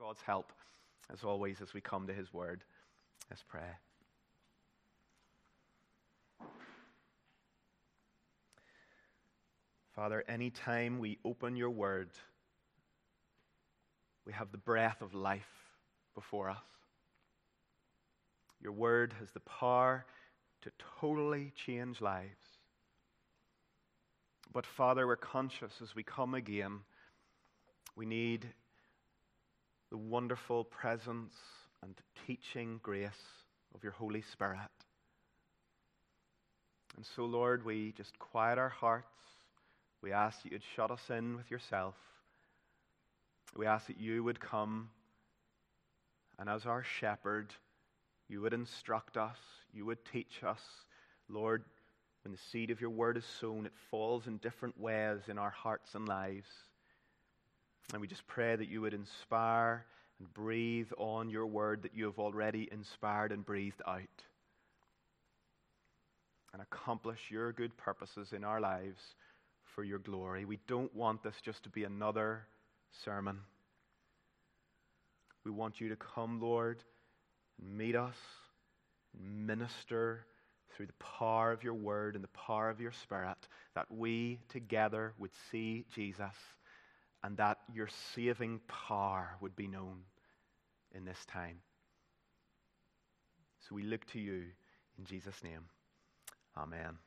God's help, as always, as we come to his word. Let's pray. Father, anytime we open your word, we have the breath of life before us. Your word has the power to totally change lives. But Father, we're conscious as we come again, we need the wonderful presence and teaching grace of your Holy Spirit. And so, Lord, we just quiet our hearts. We ask that you'd shut us in with yourself. We ask that you would come, and as our shepherd, you would instruct us, you would teach us. Lord, when the seed of your word is sown, it falls in different ways in our hearts and lives. And we just pray that you would inspire and breathe on your word that you have already inspired and breathed out, and accomplish your good purposes in our lives for your glory. We don't want this just to be another sermon. We want you to come, Lord, and meet us, and minister through the power of your word and the power of your Spirit, that we together would see Jesus and that your saving power would be known in this time. So we look to you in Jesus' name. Amen.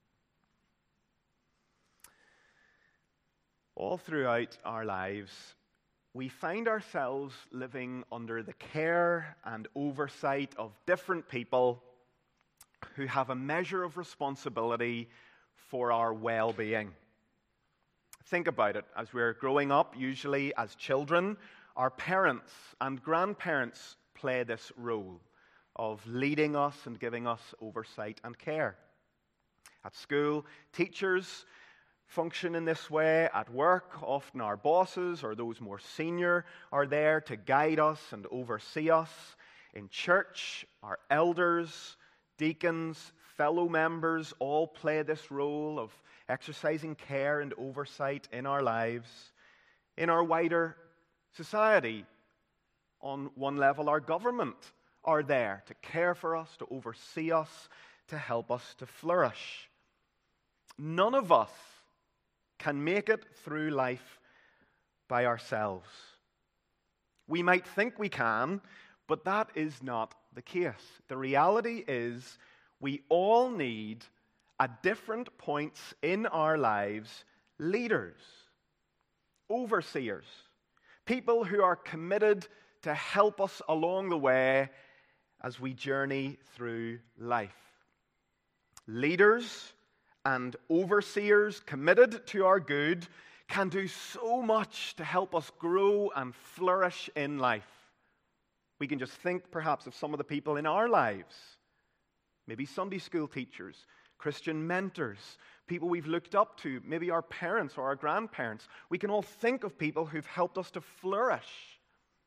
All throughout our lives, we find ourselves living under the care and oversight of different people who have a measure of responsibility for our well-being. Think about it. As we're growing up, usually as children, our parents and grandparents play this role of leading us and giving us oversight and care. At school, teachers function in this way. At work, often our bosses or those more senior are there to guide us and oversee us. In church, our elders, deacons, fellow members all play this role of exercising care and oversight in our lives. In our wider society, on one level, our government are there to care for us, to oversee us, to help us to flourish. None of us can make it through life by ourselves. We might think we can, but that is not the case. The reality is we all need, at different points in our lives, leaders, overseers, people who are committed to help us along the way as we journey through life. Leaders and overseers committed to our good can do so much to help us grow and flourish in life. We can just think perhaps of some of the people in our lives, maybe Sunday school teachers, Christian mentors, people we've looked up to, maybe our parents or our grandparents. We can all think of people who've helped us to flourish.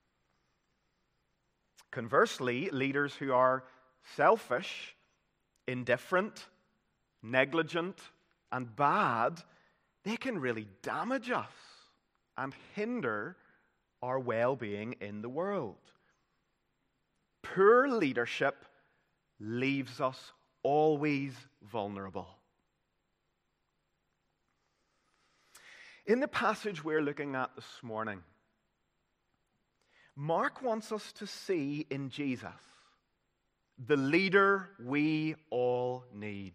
Conversely, leaders who are selfish, indifferent, negligent, and bad, they can really damage us and hinder our well-being in the world. Poor leadership leaves us always vulnerable. In the passage we're looking at this morning, Mark wants us to see in Jesus the leader we all need.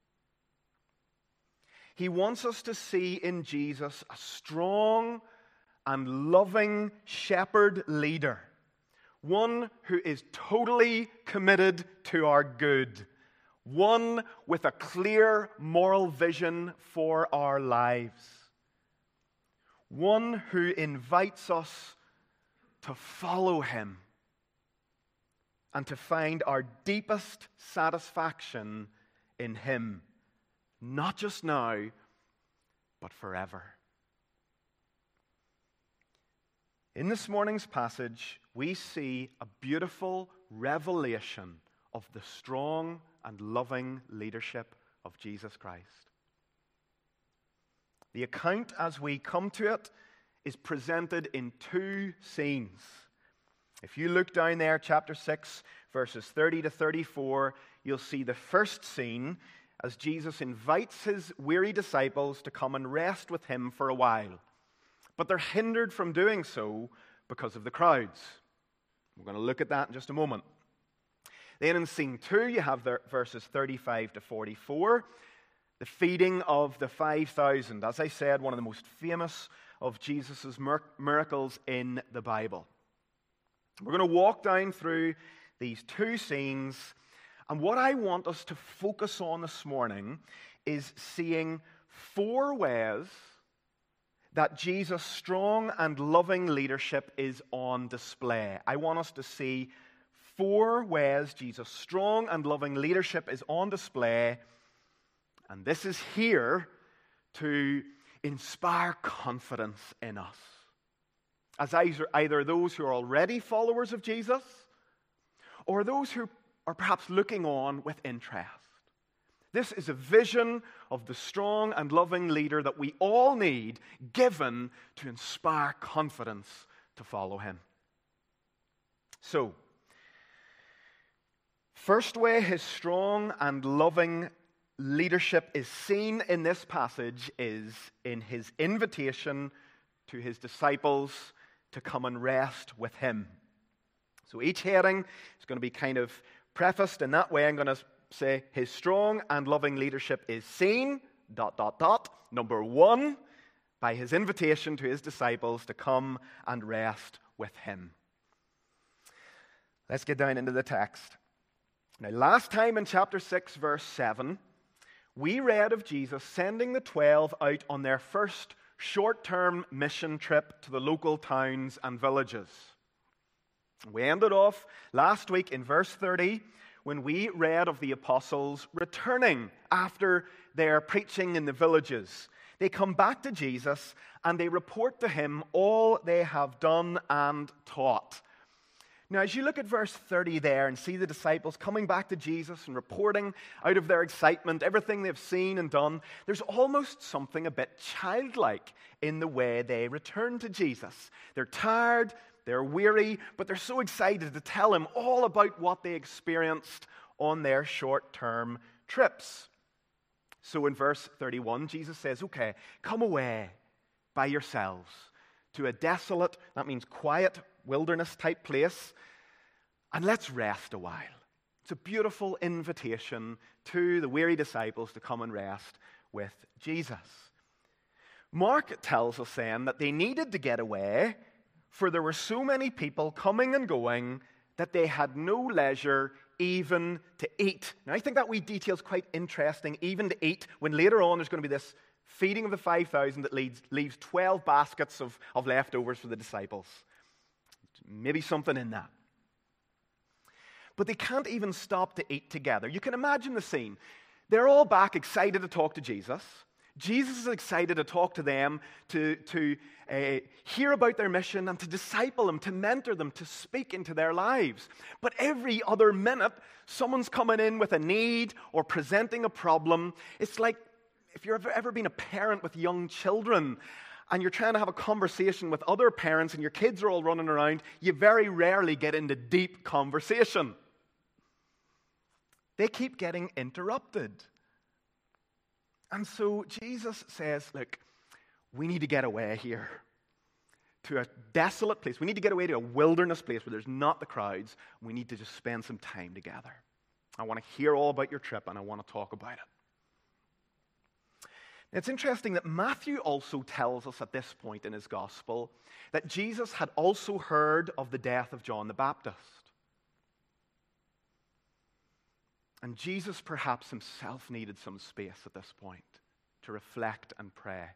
He wants us to see in Jesus a strong and loving shepherd leader, one who is totally committed to our good, one with a clear moral vision for our lives, one who invites us to follow him and to find our deepest satisfaction in him. Not just now, but forever. In this morning's passage, we see a beautiful revelation of the strong and loving leadership of Jesus Christ. The account, as we come to it, is presented in two scenes. If you look down there, chapter 6, verses 30 to 34, you'll see the first scene as Jesus invites his weary disciples to come and rest with him for a while. But they're hindered from doing so because of the crowds. We're going to look at that in just a moment. Then in scene 2, you have the verses 35 to 44, the feeding of the 5,000. As I said, one of the most famous of Jesus' miracles in the Bible. We're going to walk down through these two scenes, and what I want us to focus on this morning is seeing 4 ways that Jesus' strong and loving leadership is on display. I want us to see 4 ways Jesus' strong and loving leadership is on display, and this is here to inspire confidence in us, as either those who are already followers of Jesus or those who are perhaps looking on with interest. This is a vision of the strong and loving leader that we all need, given to inspire confidence to follow him. So, first way his strong and loving leadership is seen in this passage is in his invitation to his disciples to come and rest with him. So each heading is going to be kind of prefaced in that way. I'm going to say his strong and loving leadership is seen, ... Number 1, by his invitation to his disciples to come and rest with him. Let's get down into the text. Now, last time in chapter 6, verse 7, we read of Jesus sending the 12 out on their first short-term mission trip to the local towns and villages. We ended off last week in verse 30 when we read of the apostles returning after their preaching in the villages. They come back to Jesus and they report to him all they have done and taught. Now, as you look at verse 30 there and see the disciples coming back to Jesus and reporting out of their excitement, everything they've seen and done, there's almost something a bit childlike in the way they return to Jesus. They're tired, they're weary, but they're so excited to tell him all about what they experienced on their short-term trips. So in verse 31, Jesus says, okay, come away by yourselves to a desolate, that means quiet, wilderness-type place, and let's rest a while. It's a beautiful invitation to the weary disciples to come and rest with Jesus. Mark tells us then that they needed to get away, for there were so many people coming and going that they had no leisure even to eat. Now, I think that wee detail is quite interesting, even to eat, when later on there's going to be this feeding of the 5,000 that leaves 12 baskets of leftovers for the disciples. Maybe something in that. But they can't even stop to eat together. You can imagine the scene. They're all back excited to talk to Jesus. Jesus is excited to talk to them, to hear about their mission and to disciple them, to mentor them, to speak into their lives. But every other minute, someone's coming in with a need or presenting a problem. It's like if you've ever been a parent with young children and you're trying to have a conversation with other parents and your kids are all running around, you very rarely get into deep conversation. They keep getting interrupted. And so Jesus says, look, we need to get away here to a desolate place. We need to get away to a wilderness place where there's not the crowds. We need to just spend some time together. I want to hear all about your trip and I want to talk about it. It's interesting that Matthew also tells us at this point in his gospel that Jesus had also heard of the death of John the Baptist. And Jesus perhaps himself needed some space at this point to reflect and pray.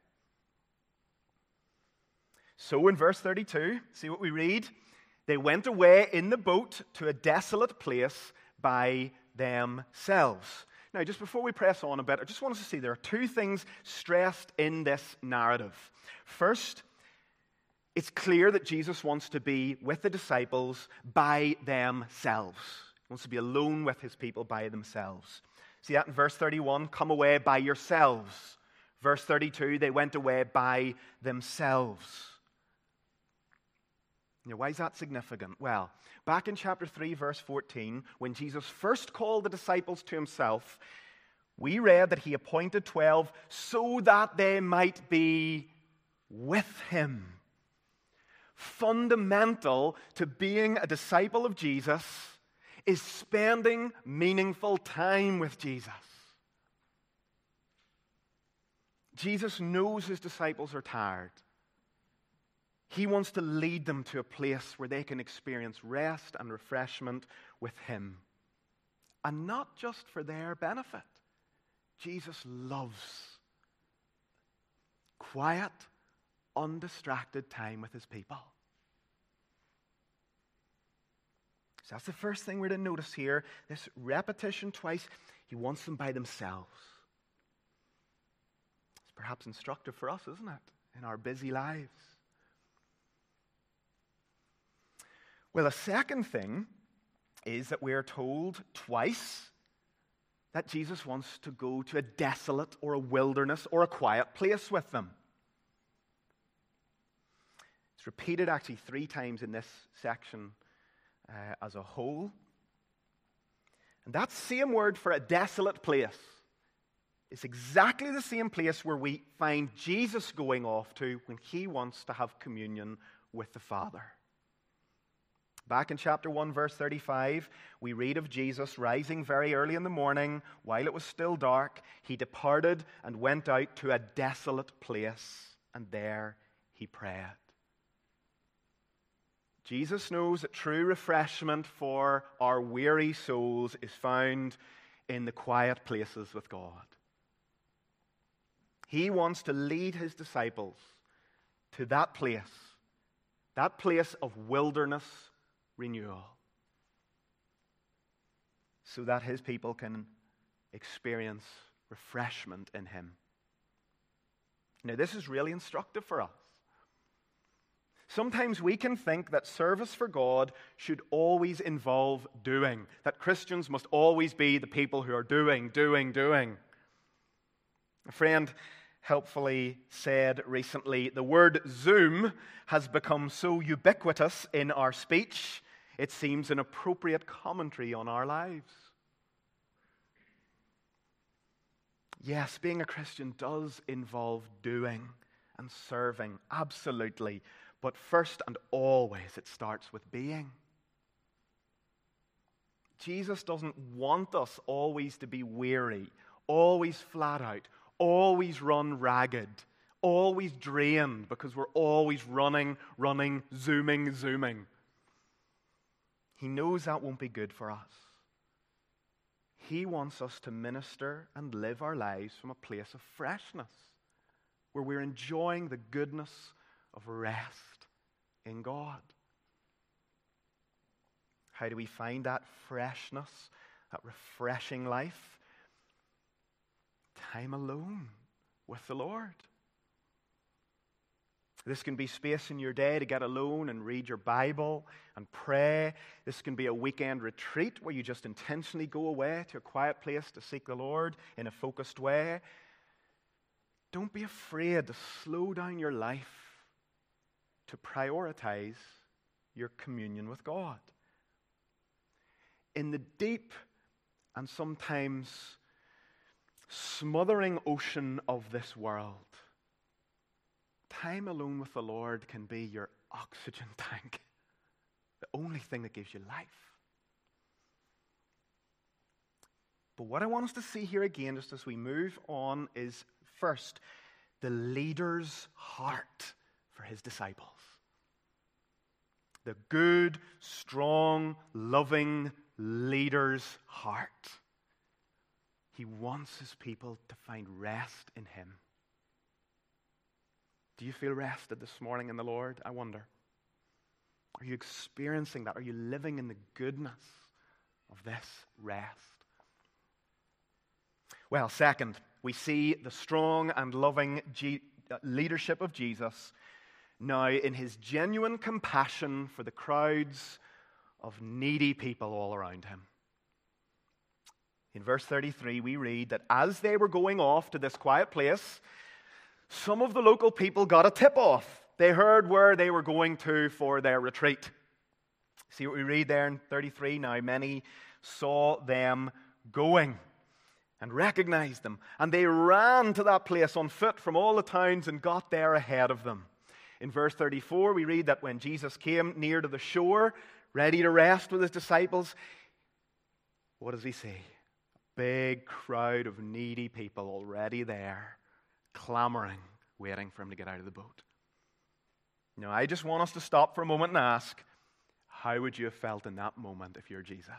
So in verse 32, see what we read? They went away in the boat to a desolate place by themselves. Now, just before we press on a bit, I just want us to see there are two things stressed in this narrative. First, it's clear that Jesus wants to be with the disciples by themselves. He wants to be alone with his people by themselves. See that in verse 31, come away by yourselves. Verse 32, they went away by themselves. Why is that significant? Well, back in chapter 3, verse 14, when Jesus first called the disciples to himself, we read that he appointed 12 so that they might be with him. Fundamental to being a disciple of Jesus is spending meaningful time with Jesus. Jesus knows his disciples are tired. He wants to lead them to a place where they can experience rest and refreshment with him. And not just for their benefit. Jesus loves quiet, undistracted time with his people. So that's the first thing we're to notice here. This repetition twice. He wants them by themselves. It's perhaps instructive for us, isn't it? In our busy lives. Well, a second thing is that we are told twice that Jesus wants to go to a desolate or a wilderness or a quiet place with them. It's repeated actually 3 times in this section as a whole. And that same word for a desolate place is exactly the same place where we find Jesus going off to when he wants to have communion with the Father. Back in chapter 1, verse 35, we read of Jesus rising very early in the morning, while it was still dark. He departed and went out to a desolate place, and there he prayed. Jesus knows that true refreshment for our weary souls is found in the quiet places with God. He wants to lead his disciples to that place of wilderness renewal, so that his people can experience refreshment in him. Now, this is really instructive for us. Sometimes we can think that service for God should always involve doing, that Christians must always be the people who are doing. A friend helpfully said recently, the word Zoom has become so ubiquitous in our speech, it seems an appropriate commentary on our lives. Yes, being a Christian does involve doing and serving, absolutely. But first and always, it starts with being. Jesus doesn't want us always to be weary, always flat out, always run ragged, always drained because we're always running, zooming. He knows that won't be good for us. He wants us to minister and live our lives from a place of freshness, where we're enjoying the goodness of rest in God. How do we find that freshness, that refreshing life? Time alone with the Lord. This can be space in your day to get alone and read your Bible and pray. This can be a weekend retreat where you just intentionally go away to a quiet place to seek the Lord in a focused way. Don't be afraid to slow down your life to prioritize your communion with God. In the deep and sometimes smothering ocean of this world, time alone with the Lord can be your oxygen tank, the only thing that gives you life. But what I want us to see here again, just as we move on, is first, the leader's heart for his disciples. The good, strong, loving leader's heart. He wants his people to find rest in him. Do you feel rested this morning in the Lord? I wonder. Are you experiencing that? Are you living in the goodness of this rest? Well, second, we see the strong and loving leadership of Jesus now in his genuine compassion for the crowds of needy people all around him. In verse 33, we read that as they were going off to this quiet place, some of the local people got a tip-off They heard where they were going to for their retreat. See what we read there in 33? Now many saw them going and recognized them, and they ran to that place on foot from all the towns and got there ahead of them. In verse 34, we read that when Jesus came near to the shore, ready to rest with his disciples, what does he see? A big crowd of needy people already there, clamoring, waiting for him to get out of the boat. Now, I just want us to stop for a moment and ask, how would you have felt in that moment if you're Jesus?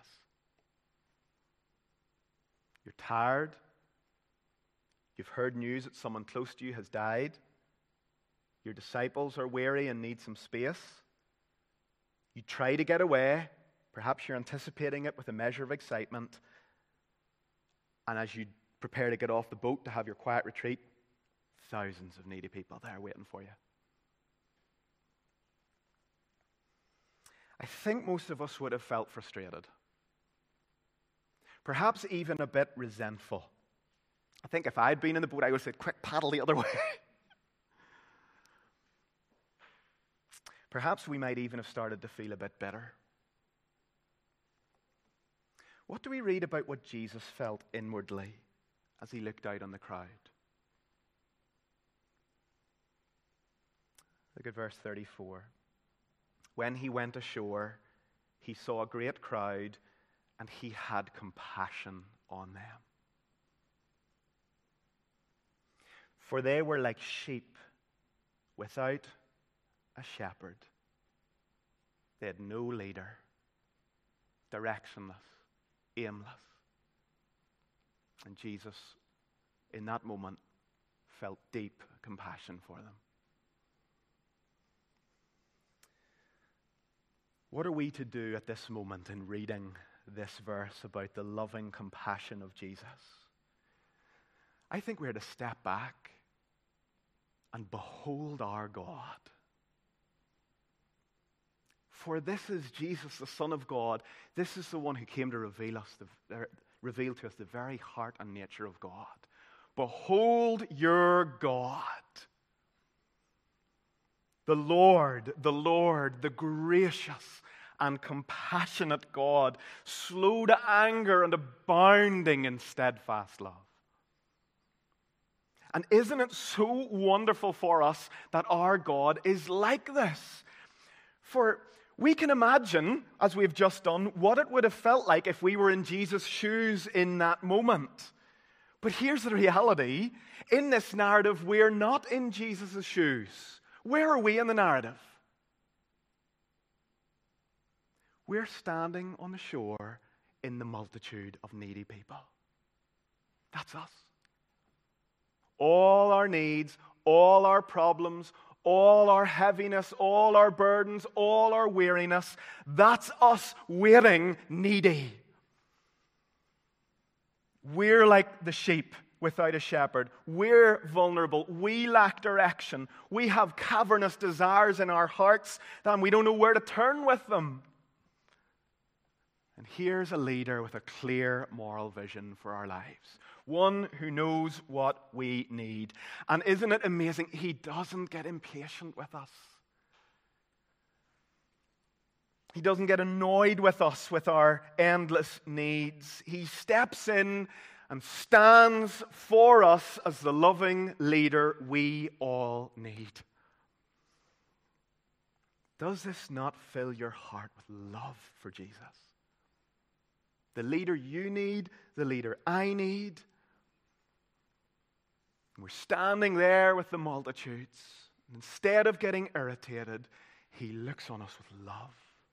You're tired. You've heard news that someone close to you has died. Your disciples are weary and need some space. You try to get away. Perhaps you're anticipating it with a measure of excitement. And as you prepare to get off the boat to have your quiet retreat, thousands of needy people there waiting for you. I think most of us would have felt frustrated. Perhaps even a bit resentful. I think if I'd been in the boat, I would have said, quick, paddle the other way. Perhaps we might even have started to feel a bit bitter. What do we read about what Jesus felt inwardly as he looked out on the crowd? Look at verse 34. When he went ashore, he saw a great crowd, and he had compassion on them. For they were like sheep without a shepherd. They had no leader, directionless, aimless. And Jesus, in that moment, felt deep compassion for them. What are we to do at this moment in reading this verse about the loving compassion of Jesus? I think we're to step back and behold our God. For this is Jesus, the Son of God. This is the one who came to reveal to us the very heart and nature of God. Behold your God. The Lord, the gracious and compassionate God, slow to anger and abounding in steadfast love. And isn't it so wonderful for us that our God is like this? For we can imagine, as we've just done, what it would have felt like if we were in Jesus' shoes in that moment. But here's the reality. In this narrative, we're not in Jesus' shoes. Where are we in the narrative? We're standing on the shore in the multitude of needy people. That's us. All our needs, all our problems, all our heaviness, all our burdens, all our weariness, that's us waiting needy. We're like the sheep without a shepherd. We're vulnerable. We lack direction. We have cavernous desires in our hearts and we don't know where to turn with them. And here's a leader with a clear moral vision for our lives. One who knows what we need. And isn't it amazing? He doesn't get impatient with us. He doesn't get annoyed with us with our endless needs. He steps in and stands for us as the loving leader we all need. Does this not fill your heart with love for Jesus? The leader you need, the leader I need. We're standing there with the multitudes. And instead of getting irritated, he looks on us with love.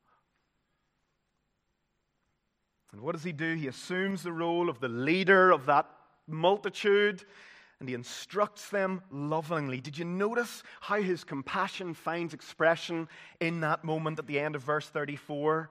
And what does he do? He assumes the role of the leader of that multitude, and he instructs them lovingly. Did you notice how his compassion finds expression in that moment at the end of verse 34?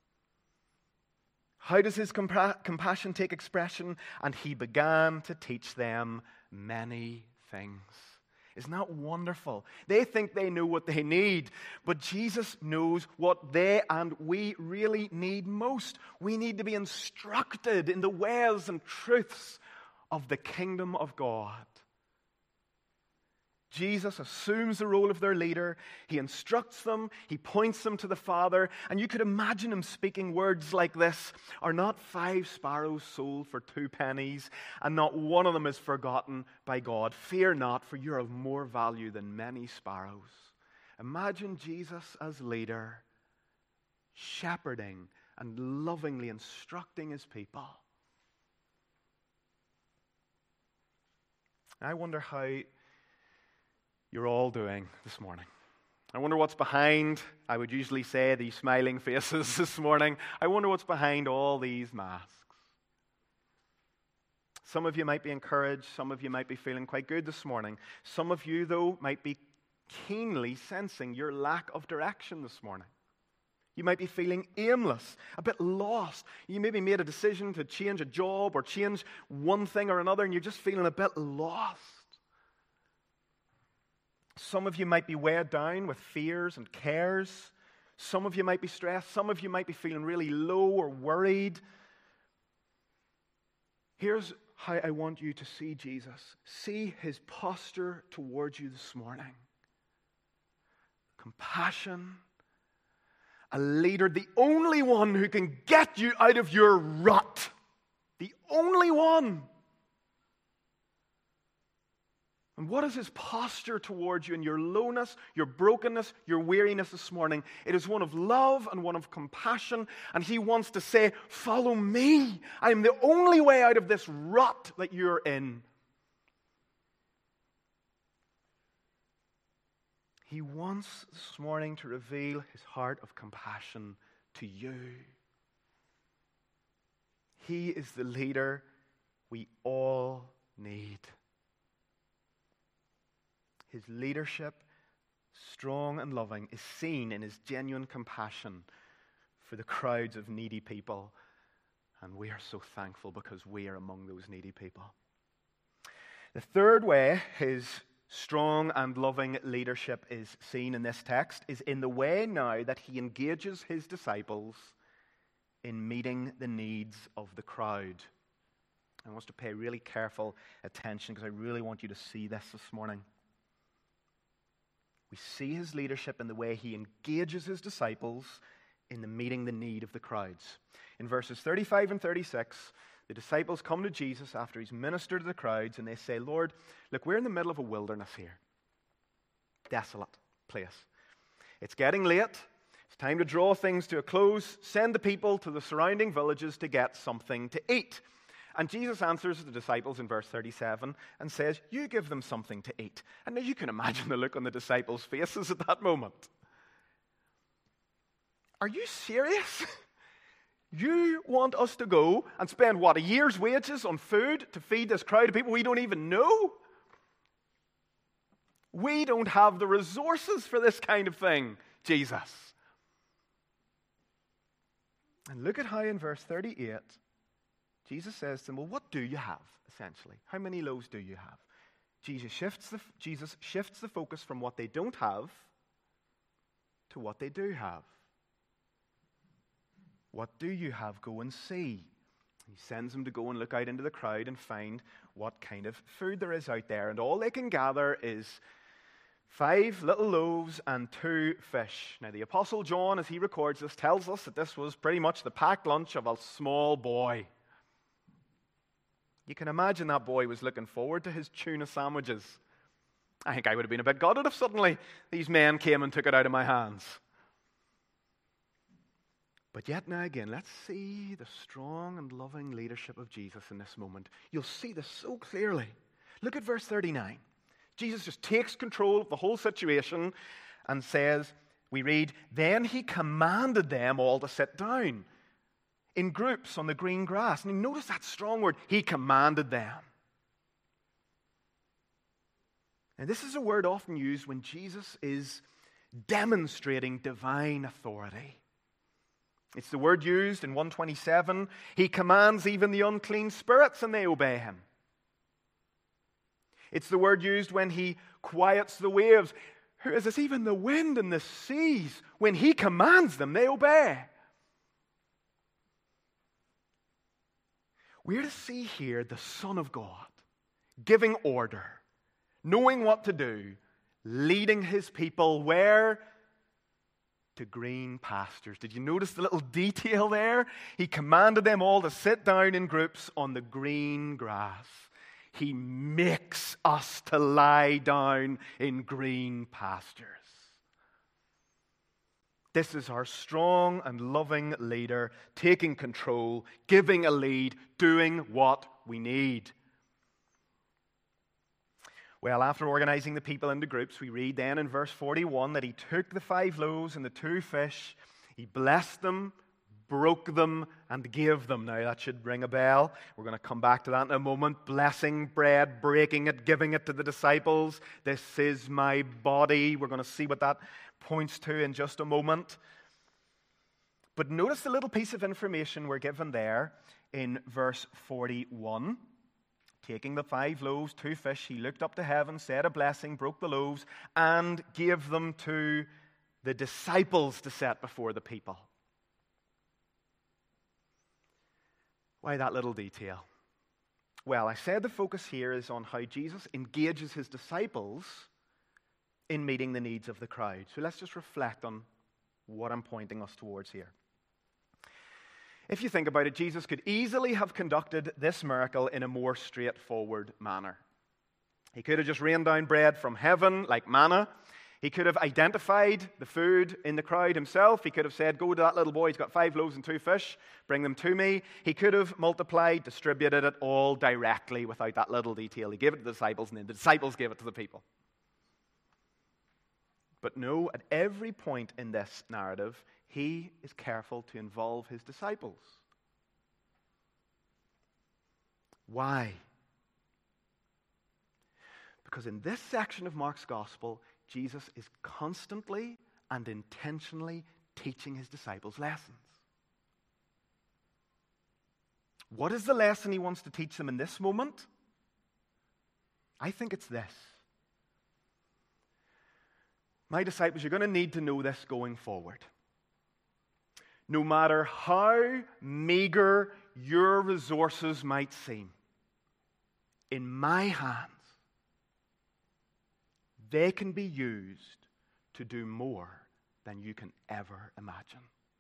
How does his compassion take expression? And he began to teach them many things. Isn't that wonderful? They think they know what they need, but Jesus knows what they and we really need most. We need to be instructed in the ways and truths of the kingdom of God. Jesus assumes the role of their leader. He instructs them. He points them to the Father. And you could imagine him speaking words like this: "Are not 5 sparrows sold for 2 pennies, and not one of them is forgotten by God? Fear not, for you are of more value than many sparrows." Imagine Jesus as leader, shepherding and lovingly instructing his people. I wonder how you're all doing this morning. I wonder what's behind, I would usually say, these smiling faces this morning. I wonder what's behind all these masks. Some of you might be encouraged. Some of you might be feeling quite good this morning. Some of you, though, might be keenly sensing your lack of direction this morning. You might be feeling aimless, a bit lost. You maybe made a decision to change a job or change one thing or another, and you're just feeling a bit lost. Some of you might be weighed down with fears and cares. Some of you might be stressed. Some of you might be feeling really low or worried. Here's how I want you to see Jesus. See his posture towards you this morning. Compassion. A leader, the only one who can get you out of your rut. The only one. And what is his posture towards you in your lowness, your brokenness, your weariness this morning? It is one of love and one of compassion. And he wants to say, follow me. I am the only way out of this rut that you're in. He wants this morning to reveal his heart of compassion to you. He is the leader we all need. His leadership, strong and loving, is seen in his genuine compassion for the crowds of needy people. And we are so thankful because we are among those needy people. The third way his strong and loving leadership is seen in this text is in the way now that he engages his disciples in meeting the needs of the crowd. I want us to pay really careful attention because I really want you to see this morning. We see his leadership in the way he engages his disciples in the meeting the need of the crowds. In verses 35 and 36, the disciples come to Jesus after he's ministered to the crowds, and they say, Lord, look, we're in the middle of a wilderness here. Desolate place. It's getting late. It's time to draw things to a close. Send the people to the surrounding villages to get something to eat. And Jesus answers the disciples in verse 37 and says, you give them something to eat. And now you can imagine the look on the disciples' faces at that moment. Are you serious? You want us to go and spend, a year's wages on food to feed this crowd of people we don't even know? We don't have the resources for this kind of thing, Jesus. And look at how in verse 38, Jesus says to them, well, what do you have, essentially? How many loaves do you have? Jesus shifts the focus from what they don't have to what they do have. What do you have? Go and see. He sends them to go and look out into the crowd and find what kind of food there is out there. And all they can gather is 5 little loaves and 2 fish. Now, the Apostle John, as he records this, tells us that this was pretty much the packed lunch of a small boy. You can imagine that boy was looking forward to his tuna sandwiches. I think I would have been a bit gutted if suddenly these men came and took it out of my hands. But yet now again, let's see the strong and loving leadership of Jesus in this moment. You'll see this so clearly. Look at verse 39. Jesus just takes control of the whole situation and says, we read, then he commanded them all to sit down in groups on the green grass. And you notice that strong word, he commanded them. And this is a word often used when Jesus is demonstrating divine authority. It's the word used in 127. He commands even the unclean spirits and they obey him. It's the word used when he quiets the waves. Who is this? Even the wind and the seas. When he commands them, they obey. We're to see here the Son of God giving order, knowing what to do, leading his people where? To green pastures. Did you notice the little detail there? He commanded them all to sit down in groups on the green grass. He makes us to lie down in green pastures. This is our strong and loving leader, taking control, giving a lead, doing what we need. Well, after organizing the people into groups, we read then in verse 41 that he took the 5 loaves and the 2 fish, he blessed them, broke them, and gave them. Now, that should ring a bell. We're going to come back to that in a moment. Blessing bread, breaking it, giving it to the disciples. This is my body. We're going to see what that points to in just a moment. But notice the little piece of information we're given there in verse 41. Taking the 5 loaves, 2 fish, he looked up to heaven, said a blessing, broke the loaves, and gave them to the disciples to set before the people. Why that little detail? Well, I said the focus here is on how Jesus engages his disciples in meeting the needs of the crowd. So let's just reflect on what I'm pointing us towards here. If you think about it, Jesus could easily have conducted this miracle in a more straightforward manner. He could have just rained down bread from heaven like manna. He could have identified the food in the crowd himself. He could have said, go to that little boy, he's got 5 loaves and 2 fish, bring them to me. He could have multiplied, distributed it all directly without that little detail. He gave it to the disciples, and then the disciples gave it to the people. But no, at every point in this narrative, he is careful to involve his disciples. Why? Because in this section of Mark's gospel, Jesus is constantly and intentionally teaching his disciples lessons. What is the lesson he wants to teach them in this moment? I think it's this. My disciples, you're going to need to know this going forward. No matter how meager your resources might seem, in my hands, they can be used to do more than you can ever imagine.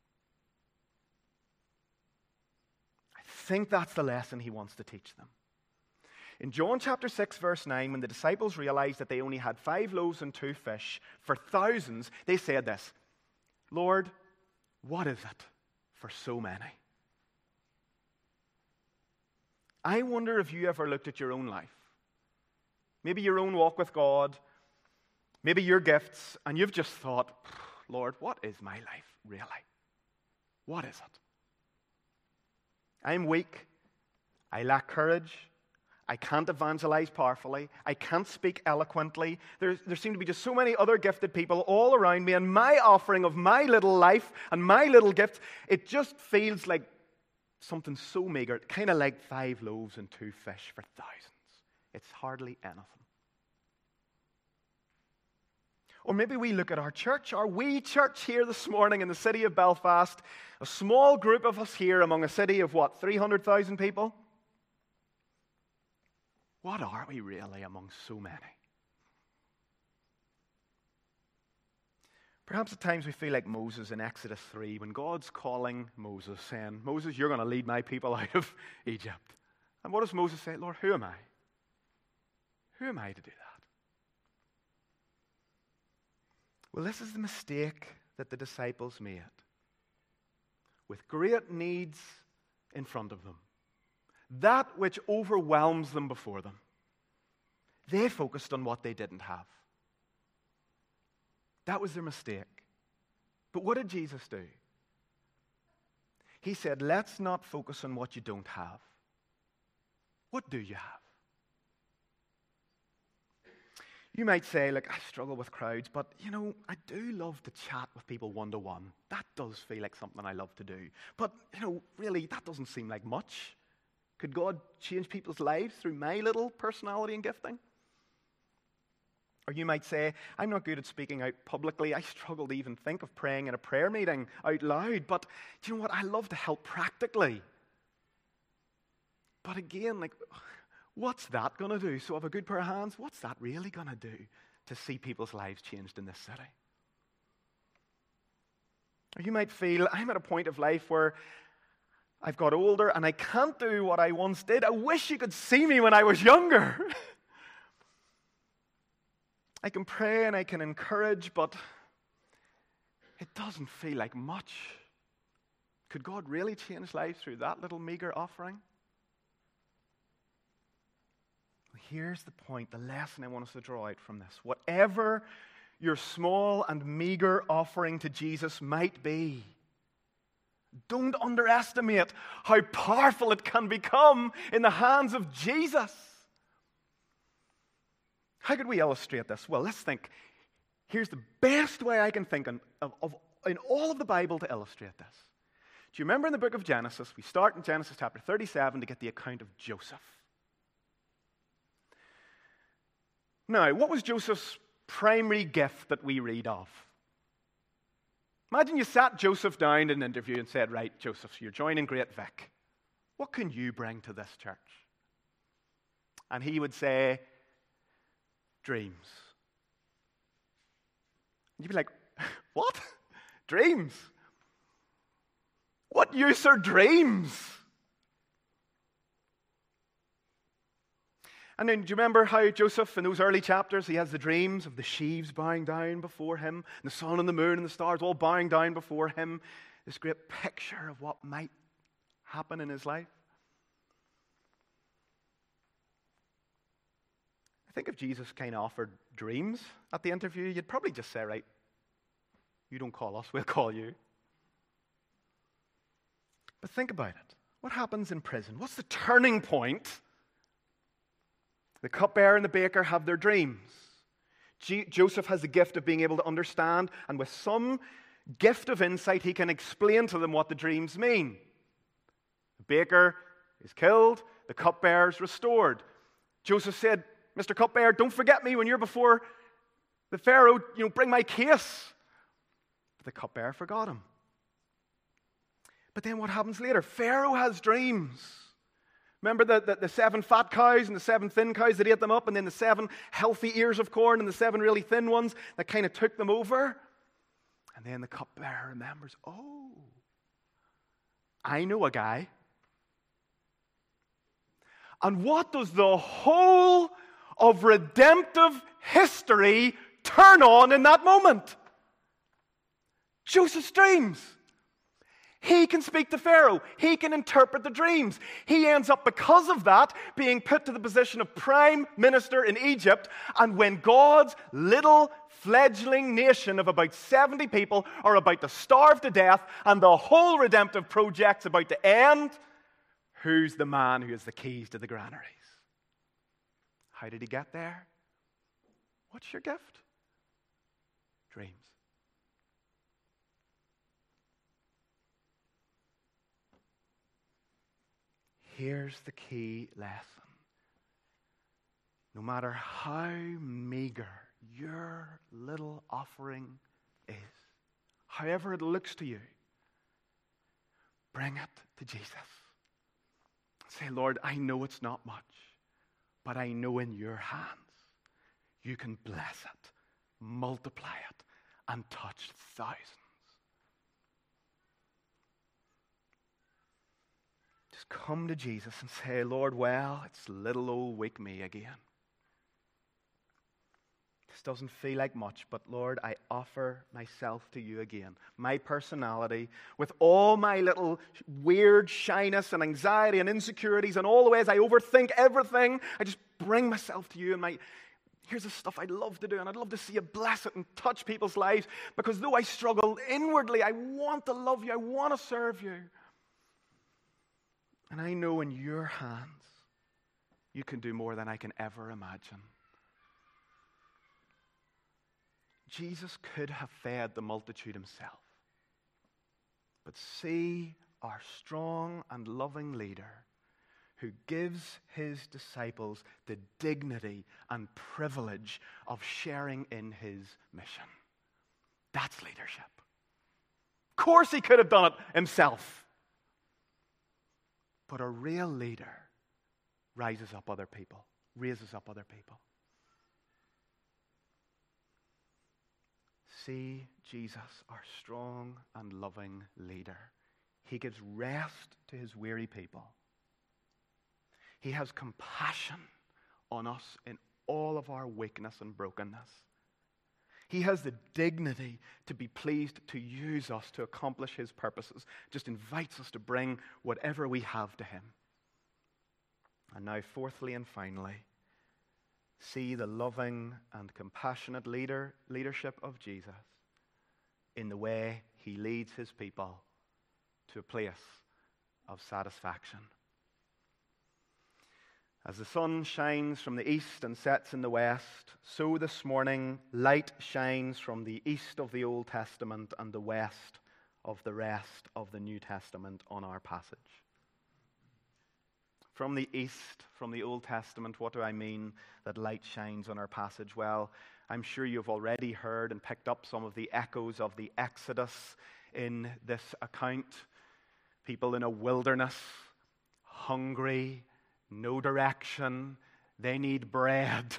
I think that's the lesson he wants to teach them. In John chapter 6, verse 9, when the disciples realized that they only had 5 loaves and 2 fish for thousands, they said this, Lord, what is it for so many? I wonder if you ever looked at your own life, maybe your own walk with God, maybe your gifts, and you've just thought, Lord, what is my life really? What is it? I'm weak. I lack courage. I can't evangelize powerfully. I can't speak eloquently. There seem to be just so many other gifted people all around me, and my offering of my little life and my little gifts, it just feels like something so meager, kind of like 5 loaves and 2 fish for thousands. It's hardly anything. Or maybe we look at our church, our wee church here this morning in the city of Belfast, a small group of us here among a city of 300,000 people? What are we really among so many? Perhaps at times we feel like Moses in Exodus 3 when God's calling Moses, saying, Moses, you're going to lead my people out of Egypt. And what does Moses say? Lord, who am I? Who am I to do that? Well, this is the mistake that the disciples made. With great needs in front of them, that which overwhelms them before them, they focused on what they didn't have. That was their mistake. But what did Jesus do? He said, let's not focus on what you don't have. What do you have? You might say, look, I struggle with crowds, but, I do love to chat with people one-to-one. That does feel like something I love to do. But, really, that doesn't seem like much. Could God change people's lives through my little personality and gifting? Or you might say, I'm not good at speaking out publicly. I struggle to even think of praying in a prayer meeting out loud. But do you know what? I love to help practically. But again, What's that going to do? So I have a good pair of hands. What's that really going to do to see people's lives changed in this city? Or you might feel, I'm at a point of life where I've got older and I can't do what I once did. I wish you could see me when I was younger. I can pray and I can encourage, but it doesn't feel like much. Could God really change lives through that little meager offering? Here's the point, the lesson I want us to draw out from this. Whatever your small and meager offering to Jesus might be, don't underestimate how powerful it can become in the hands of Jesus. How could we illustrate this? Well, let's think. Here's the best way I can think of in all of the Bible to illustrate this. Do you remember in the book of Genesis, we start in Genesis chapter 37 to get the account of Joseph. Now, what was Joseph's primary gift that we read of? Imagine you sat Joseph down in an interview and said, right, Joseph, you're joining Great Vic. What can you bring to this church? And he would say, dreams. And you'd be like, what? Dreams? What use are dreams? And then, do you remember how Joseph, in those early chapters, he has the dreams of the sheaves bowing down before him, and the sun and the moon and the stars all bowing down before him? This great picture of what might happen in his life. I think if Jesus kind of offered dreams at the interview, you'd probably just say, right, you don't call us, we'll call you. But think about it. What happens in prison? What's the turning point? The cupbearer and the baker have their dreams. Joseph has the gift of being able to understand, and with some gift of insight, he can explain to them what the dreams mean. The baker is killed, the cupbearer is restored. Joseph said, Mr. Cupbearer, don't forget me when you're before the Pharaoh, bring my case. But the cupbearer forgot him. But then what happens later? Pharaoh has dreams. Remember the 7 fat cows and the 7 thin cows that ate them up, and then the 7 healthy ears of corn and the 7 really thin ones that kind of took them over? And then the cupbearer remembers, oh, I know a guy. And what does the whole of redemptive history turn on in that moment? Joseph's dreams. He can speak to Pharaoh. He can interpret the dreams. He ends up, because of that, being put to the position of prime minister in Egypt. And when God's little fledgling nation of about 70 people are about to starve to death and the whole redemptive project's about to end, who's the man who has the keys to the granaries? How did he get there? What's your gift? Dreams. Here's the key lesson. No matter how meager your little offering is, however it looks to you, bring it to Jesus. Say, Lord, I know it's not much, but I know in your hands you can bless it, multiply it, and touch thousands. Just come to Jesus and say, Lord, well, it's little old weak me again. This doesn't feel like much, but Lord, I offer myself to you again. My personality, with all my little weird shyness and anxiety and insecurities and all the ways I overthink everything, I just bring myself to you. And here's the stuff I'd love to do, and I'd love to see you bless it and touch people's lives, because though I struggle inwardly, I want to love you, I want to serve you. And I know in your hands, you can do more than I can ever imagine. Jesus could have fed the multitude himself. But see our strong and loving leader who gives his disciples the dignity and privilege of sharing in his mission. That's leadership. Of course he could have done it himself. But a real leader rises up other people, raises up other people. See Jesus, our strong and loving leader. He gives rest to his weary people. He has compassion on us in all of our weakness and brokenness. He has the dignity to be pleased to use us to accomplish his purposes. Just invites us to bring whatever we have to him. And now, fourthly and finally, see the loving and compassionate leadership of Jesus in the way he leads his people to a place of satisfaction. As the sun shines from the east and sets in the west, so this morning light shines from the east of the Old Testament and the west of the rest of the New Testament on our passage. From the east, from the Old Testament, what do I mean that light shines on our passage? Well, I'm sure you've already heard and picked up some of the echoes of the Exodus in this account. People in a wilderness, hungry, no direction, they need bread.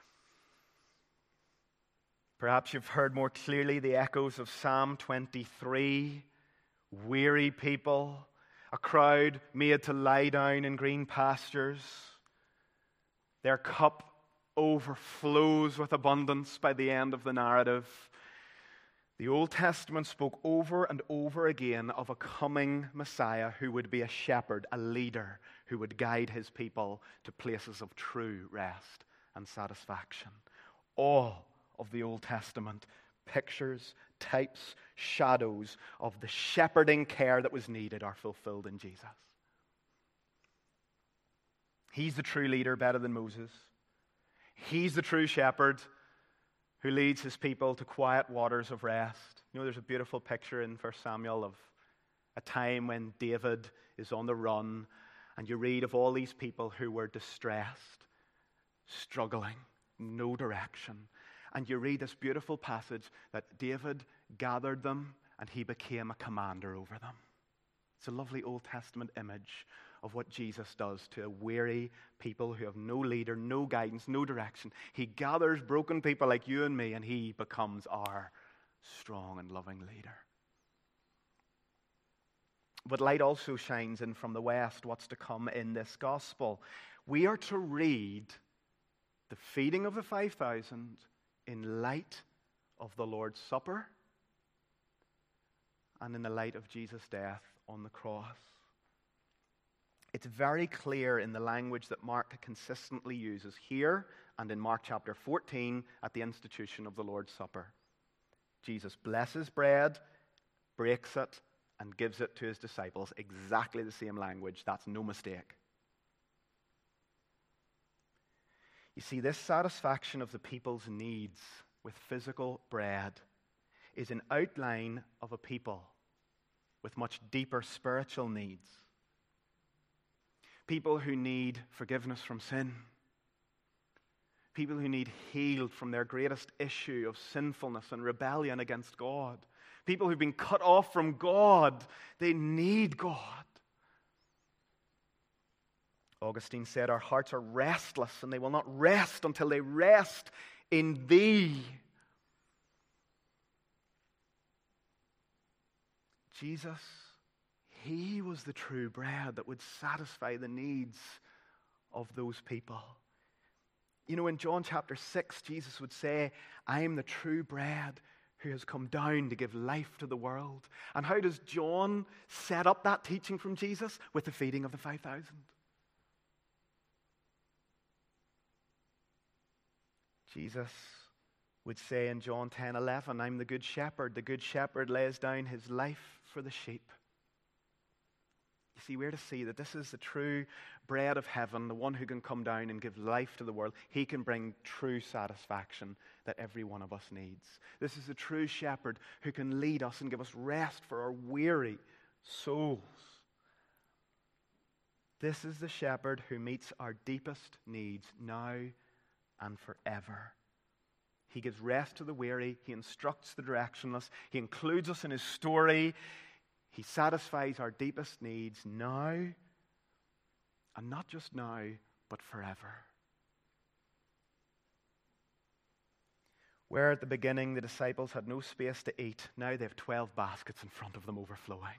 Perhaps you've heard more clearly the echoes of Psalm 23, weary people, a crowd made to lie down in green pastures. Their cup overflows with abundance by the end of the narrative. The Old Testament spoke over and over again of a coming Messiah who would be a shepherd, a leader, who would guide his people to places of true rest and satisfaction. All of the Old Testament pictures, types, shadows of the shepherding care that was needed are fulfilled in Jesus. He's the true leader, better than Moses. He's the true shepherd who leads his people to quiet waters of rest. You know, there's a beautiful picture in 1 Samuel of a time when David is on the run, and you read of all these people who were distressed, struggling, no direction. And you read this beautiful passage that David gathered them and he became a commander over them. It's a lovely Old Testament image of what Jesus does to a weary people who have no leader, no guidance, no direction. He gathers broken people like you and me, and he becomes our strong and loving leader. But light also shines in from the west, what's to come in this gospel. We are to read the feeding of the 5,000 in light of the Lord's Supper and in the light of Jesus' death on the cross. It's very clear in the language that Mark consistently uses here and in Mark chapter 14 at the institution of the Lord's Supper. Jesus blesses bread, breaks it, and gives it to his disciples. Exactly the same language. That's no mistake. You see, this satisfaction of the people's needs with physical bread is an outline of a people with much deeper spiritual needs. People who need forgiveness from sin. People who need healed from their greatest issue of sinfulness and rebellion against God. People who've been cut off from God. They need God. Augustine said, our hearts are restless and they will not rest until they rest in Thee. Jesus, He was the true bread that would satisfy the needs of those people. You know, in John chapter 6, Jesus would say, I am the true bread who has come down to give life to the world. And how does John set up that teaching from Jesus? With the feeding of the 5,000. Jesus would say in John 10:11, I'm the good shepherd. The good shepherd lays down his life for the sheep. You see, we're to see that this is the true bread of heaven, the one who can come down and give life to the world. He can bring true satisfaction that every one of us needs. This is the true shepherd who can lead us and give us rest for our weary souls. This is the shepherd who meets our deepest needs now and forever. He gives rest to the weary. He instructs the directionless. He includes us in his story. He satisfies our deepest needs now, and not just now, but forever. Where at the beginning the disciples had no space to eat, now they have 12 baskets in front of them overflowing.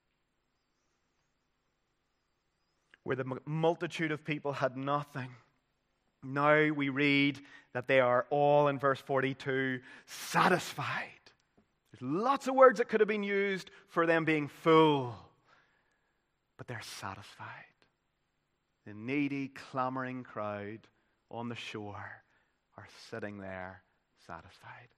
Where the multitude of people had nothing, now we read that they are all, in verse 42, satisfied. There's lots of words that could have been used for them being full, but they're satisfied. The needy, clamoring crowd on the shore are sitting there satisfied.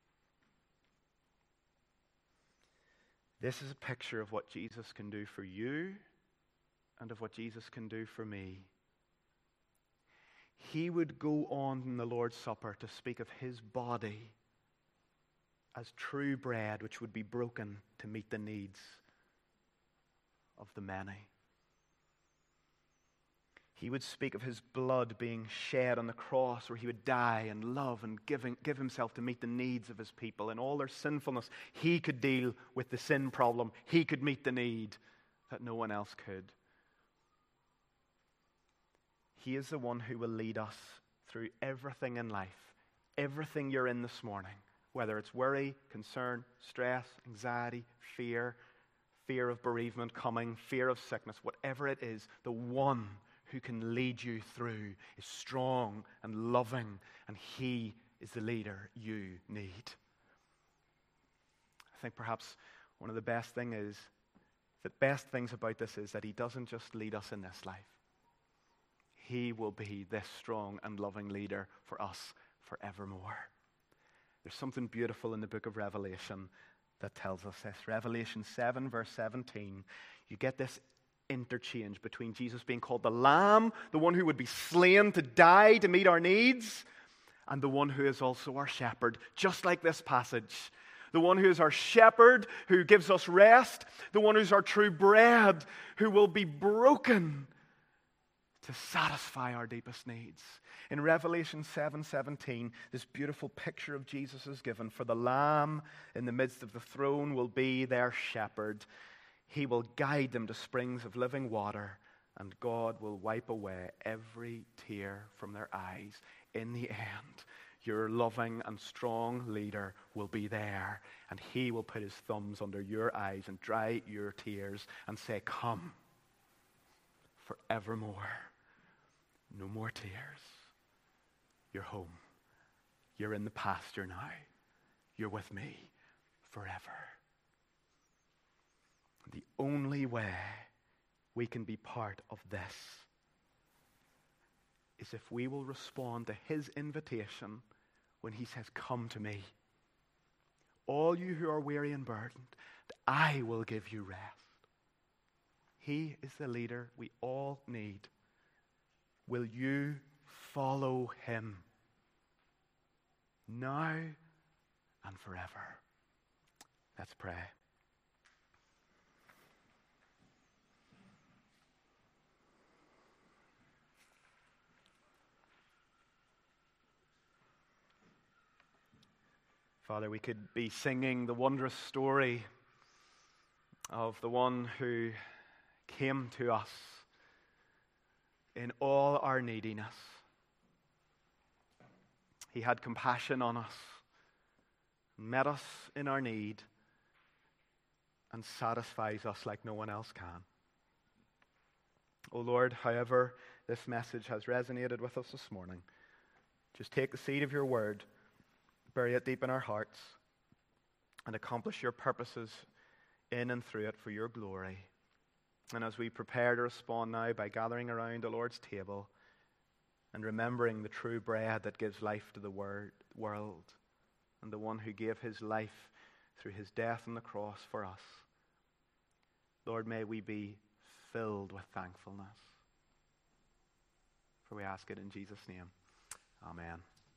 This is a picture of what Jesus can do for you and of what Jesus can do for me. He would go on in the Lord's Supper to speak of his body as true bread, which would be broken to meet the needs of the many. He would speak of his blood being shed on the cross, where he would die and love and give himself to meet the needs of his people. In all their sinfulness, he could deal with the sin problem. He could meet the need that no one else could. He is the one who will lead us through everything in life, everything you're in this morning, whether it's worry, concern, stress, anxiety, fear of bereavement coming, fear of sickness, whatever it is, the one who can lead you through is strong and loving, and he is the leader you need. I think perhaps one of the best things about this is that he doesn't just lead us in this life. He will be this strong and loving leader for us forevermore. There's something beautiful in the book of Revelation that tells us this. Revelation 7, verse 17. You get this interchange between Jesus being called the Lamb, the one who would be slain to die to meet our needs, and the one who is also our shepherd, just like this passage. The one who is our shepherd, who gives us rest, the one who's our true bread, who will be broken to satisfy our deepest needs. In Revelation 7:17, this beautiful picture of Jesus is given. For the Lamb in the midst of the throne will be their shepherd. He will guide them to springs of living water, and God will wipe away every tear from their eyes. In the end, your loving and strong leader will be there, and he will put his thumbs under your eyes and dry your tears and say, come, forevermore. No more tears. You're home. You're in the pasture now. You're with me forever. The only way we can be part of this is if we will respond to his invitation when he says, come to me. All you who are weary and burdened, I will give you rest. He is the leader we all need. Will you follow him now and forever? Let's pray. Father, we could be singing the wondrous story of the one who came to us in all our neediness. He had compassion on us, met us in our need, and satisfies us like no one else can. Oh Lord, however this message has resonated with us this morning, just take the seed of your word, bury it deep in our hearts, and accomplish your purposes in and through it for your glory. And as we prepare to respond now by gathering around the Lord's table and remembering the true bread that gives life to the world and the one who gave his life through his death on the cross for us, Lord, may we be filled with thankfulness. For we ask it in Jesus' name. Amen.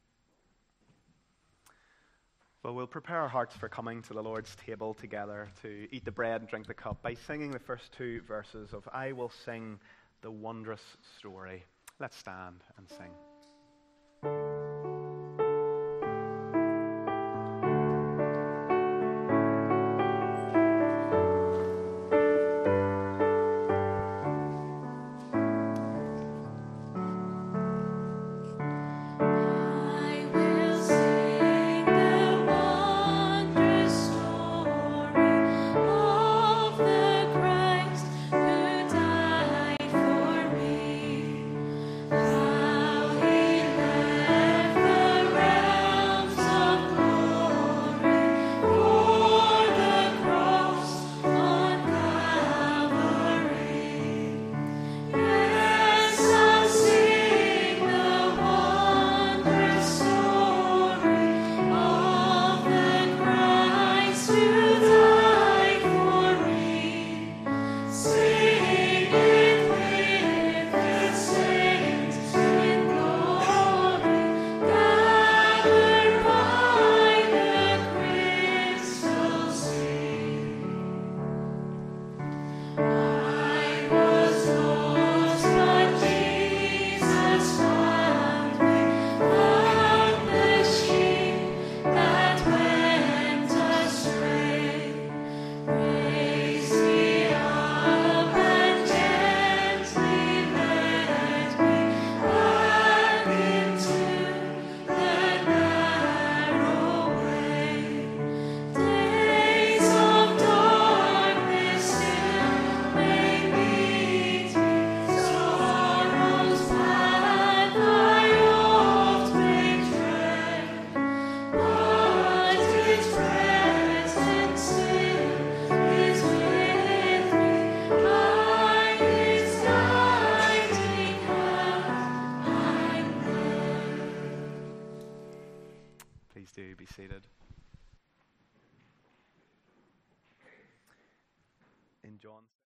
Well, we'll prepare our hearts for coming to the Lord's table together to eat the bread and drink the cup by singing the first two verses of I Will Sing the Wondrous Story. Let's stand and sing. you be seated. In John